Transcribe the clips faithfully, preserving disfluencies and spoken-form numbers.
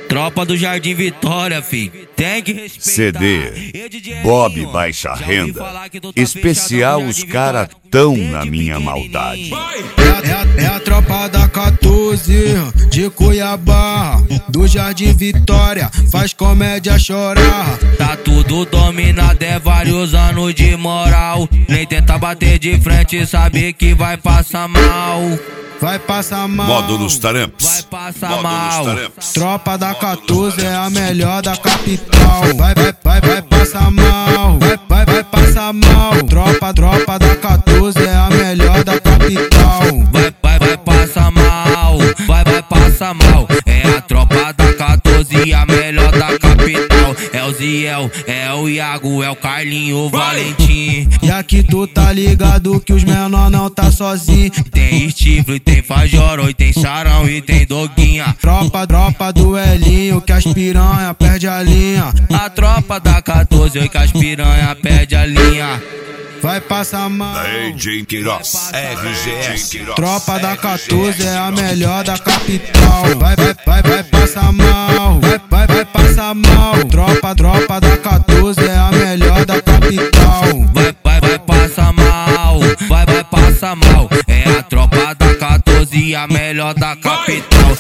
Tropa do Jardim Vitória, fi, tem que respeitar. C D, Bob Baixa Renda, especial os cara tão na minha maldade. É, é, é a tropa da quatorze de Cuiabá, do Jardim Vitória, faz comédia chorar. Tá tudo dominado, é vários anos de moral. Nem tenta bater de frente, sabe que vai passar mal. Vai passar mal, Modo nos taramps. Vai passar Modo mal. nos taramps. Tropa da quatorze é a melhor da capital. Vai, vai, vai, vai passar mal. Vai, vai, vai passar mal. Tropa, tropa da quatorze é a melhor da capital. Vai, vai, vai passar mal. Vai, vai passar mal. É a tropa da quatorze, a melhor da capital. É o Ziel, é o Iago, é o Carlinho, o Valentim. E aqui tu tá ligado que os menor não tá sozinho. Tem estifle, tem fajoro, e tem sarão e tem doguinha. Tropa, tropa do Elinho, que as piranha perde a linha. A tropa da quatorze, que as piranha perde a linha. Vai passar mal. A J Queiroz, R G S. Tropa da quatorze é a melhor da capital. Vai, vai, vai, vai passar mal. Vai, vai, vai passar mal. Tropa, tropa da quatorze é a melhor da capital. Vai, vai, vai passar mal. Vai, vai passar mal. É a tropa da quatorze, a melhor da capital.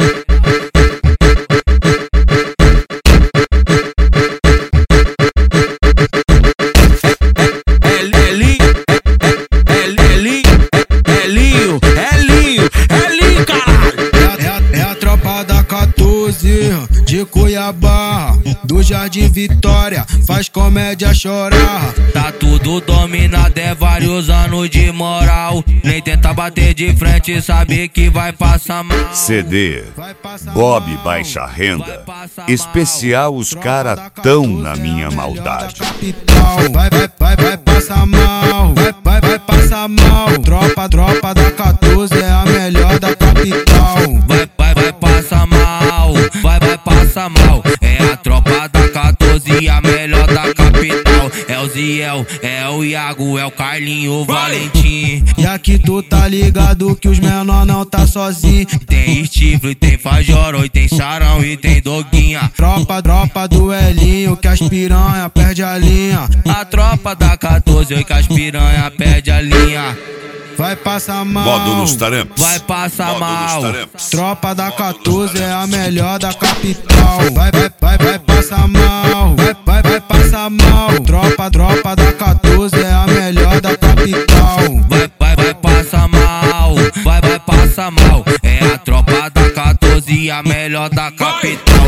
De Cuiabá, do Jardim Vitória, faz comédia chorar. Tá tudo dominado, é vários anos de moral. Nem tenta bater de frente, sabe que vai passar mal. C D, Bob Baixa Renda, especial os cara tão na minha maldade. Vai, vai, vai, vai passar mal. Vai, vai, vai passar mal. Tropa, tropa da quatorze é a melhor da capital. Vai, vai, vai passar mal. Vai, vai passar mal. É a tropa da quatorze, a melhor da capital. É o Ziel, é o Iago, é o Carlinho, o Valentim. E aqui tu tá ligado que os menor não tá sozinho. Tem estifle, tem fajoro, e tem sarão e tem doguinha. Tropa, tropa do Elinho, que as piranha perde a linha. A tropa da quatorze, que as piranha perde a linha. Vai passar mal. Modo nos taramps. Vai passar Modo mal. nos taramps. Tropa da quatorze é a melhor da capital. Vai, vai, vai, vai passar mal. Vai, vai, vai passar mal. Tropa, tropa da quatorze é a melhor da capital. Vai, vai, vai passar mal. Vai, vai passar mal. É a tropa da quatorze, a melhor da capital.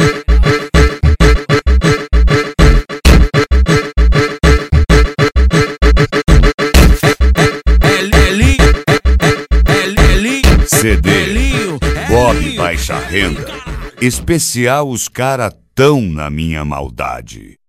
C D, Bob Baixa Renda, especial os cara tão na minha maldade.